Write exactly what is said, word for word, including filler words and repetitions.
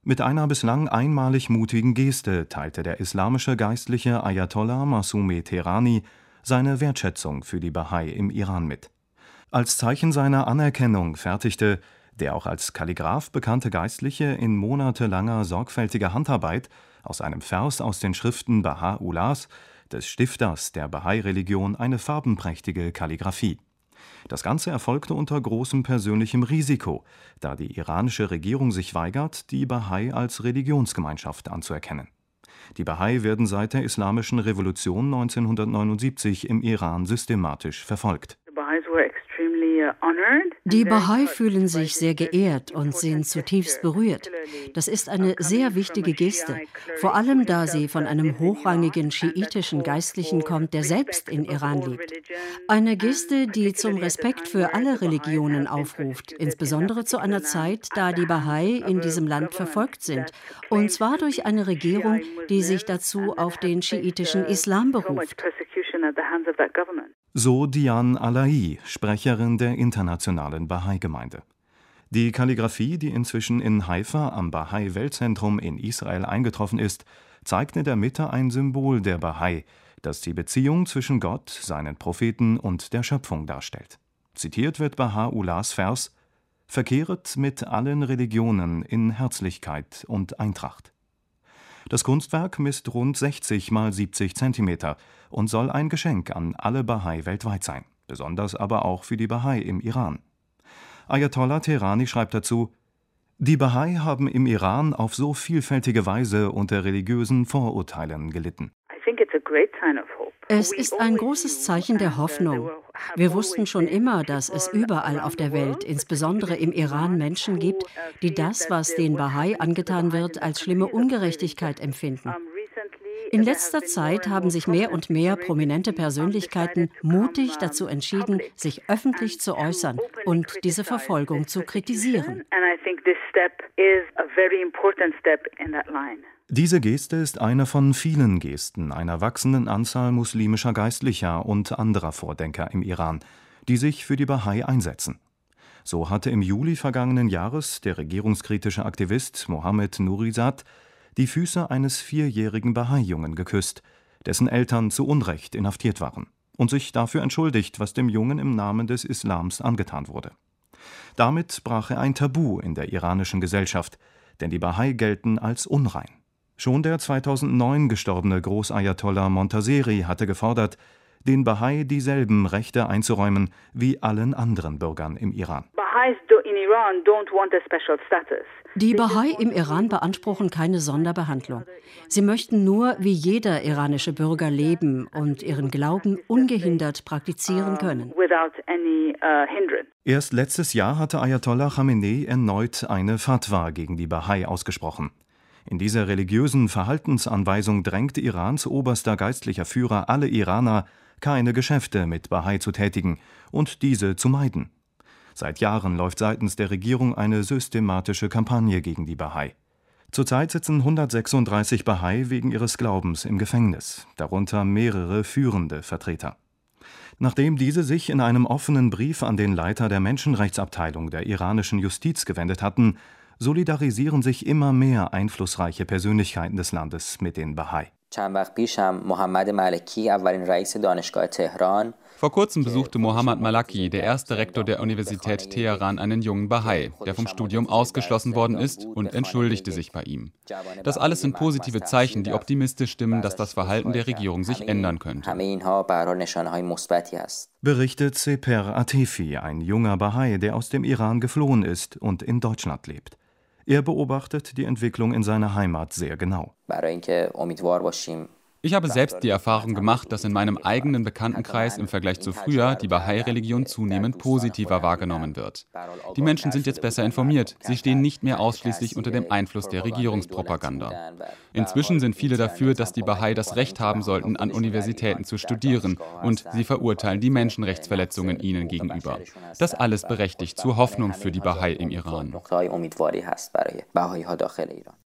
Mit einer bislang einmalig mutigen Geste teilte der islamische Geistliche Ayatollah Massoumeh Teherani seine Wertschätzung für die Bahai im Iran mit. Als Zeichen seiner Anerkennung fertigte der auch als Kalligraph bekannte Geistliche in monatelanger sorgfältiger Handarbeit aus einem Vers aus den Schriften Baha'u'llahs, des Stifters der Bahai-Religion, eine farbenprächtige Kalligraphie. Das Ganze erfolgte unter großem persönlichem Risiko, da die iranische Regierung sich weigert, die Bahai als Religionsgemeinschaft anzuerkennen. Die Bahai werden seit der Islamischen Revolution neunzehnhundertneunundsiebzig im Iran systematisch verfolgt. Die Bahai fühlen sich sehr geehrt und sind zutiefst berührt. Das ist eine sehr wichtige Geste, vor allem da sie von einem hochrangigen schiitischen Geistlichen kommt, der selbst in Iran lebt. Eine Geste, die zum Respekt für alle Religionen aufruft, insbesondere zu einer Zeit, da die Bahai in diesem Land verfolgt sind, und zwar durch eine Regierung, die sich dazu auf den schiitischen Islam beruft. So Diane Alaei, Sprecherin der internationalen Bahai-Gemeinde. Die Kalligraphie, die inzwischen in Haifa am Bahai-Weltzentrum in Israel eingetroffen ist, zeigt in der Mitte ein Symbol der Bahai, das die Beziehung zwischen Gott, seinen Propheten und der Schöpfung darstellt. Zitiert wird Baha'u'llahs Vers: »Verkehret mit allen Religionen in Herzlichkeit und Eintracht.« Das Kunstwerk misst rund sechzig mal siebzig Zentimeter und soll ein Geschenk an alle Bahai weltweit sein, besonders aber auch für die Bahai im Iran. Ayatollah Teherani schreibt dazu: Die Bahai haben im Iran auf so vielfältige Weise unter religiösen Vorurteilen gelitten. Es ist ein großes Zeichen der Hoffnung. Wir wussten schon immer, dass es überall auf der Welt, insbesondere im Iran, Menschen gibt, die das, was den Bahai angetan wird, als schlimme Ungerechtigkeit empfinden. In letzter Zeit haben sich mehr und mehr prominente Persönlichkeiten mutig dazu entschieden, sich öffentlich zu äußern und diese Verfolgung zu kritisieren. Diese Geste ist eine von vielen Gesten einer wachsenden Anzahl muslimischer Geistlicher und anderer Vordenker im Iran, die sich für die Bahai einsetzen. So hatte im Juli vergangenen Jahres der regierungskritische Aktivist Mohammed Nourizad die Füße eines vierjährigen Bahai-Jungen geküsst, dessen Eltern zu Unrecht inhaftiert waren, und sich dafür entschuldigt, was dem Jungen im Namen des Islams angetan wurde. Damit brach er ein Tabu in der iranischen Gesellschaft, denn die Bahai gelten als unrein. Schon der zweitausendneun gestorbene Großayatollah Montaseri hatte gefordert, den Bahai dieselben Rechte einzuräumen wie allen anderen Bürgern im Iran. Die Bahai im Iran beanspruchen keine Sonderbehandlung. Sie möchten nur wie jeder iranische Bürger leben und ihren Glauben ungehindert praktizieren können. Erst letztes Jahr hatte Ayatollah Khamenei erneut eine Fatwa gegen die Bahai ausgesprochen. In dieser religiösen Verhaltensanweisung drängt Irans oberster geistlicher Führer alle Iraner, keine Geschäfte mit Bahai zu tätigen und diese zu meiden. Seit Jahren läuft seitens der Regierung eine systematische Kampagne gegen die Bahai. Zurzeit sitzen hundertsechsunddreißig Bahai wegen ihres Glaubens im Gefängnis, darunter mehrere führende Vertreter. Nachdem diese sich in einem offenen Brief an den Leiter der Menschenrechtsabteilung der iranischen Justiz gewendet hatten, solidarisieren sich immer mehr einflussreiche Persönlichkeiten des Landes mit den Bahai. Vor kurzem besuchte Mohammad Malaki, der erste Rektor der Universität Teheran, einen jungen Bahai, der vom Studium ausgeschlossen worden ist, und entschuldigte sich bei ihm. Das alles sind positive Zeichen, die optimistisch stimmen, dass das Verhalten der Regierung sich ändern könnte. Berichtet Seper Atefi, ein junger Bahai, der aus dem Iran geflohen ist und in Deutschland lebt. Er beobachtet die Entwicklung in seiner Heimat sehr genau. Ich habe selbst die Erfahrung gemacht, dass in meinem eigenen Bekanntenkreis im Vergleich zu früher die Bahai-Religion zunehmend positiver wahrgenommen wird. Die Menschen sind jetzt besser informiert, sie stehen nicht mehr ausschließlich unter dem Einfluss der Regierungspropaganda. Inzwischen sind viele dafür, dass die Bahai das Recht haben sollten, an Universitäten zu studieren, und sie verurteilen die Menschenrechtsverletzungen ihnen gegenüber. Das alles berechtigt zur Hoffnung für die Bahai im Iran.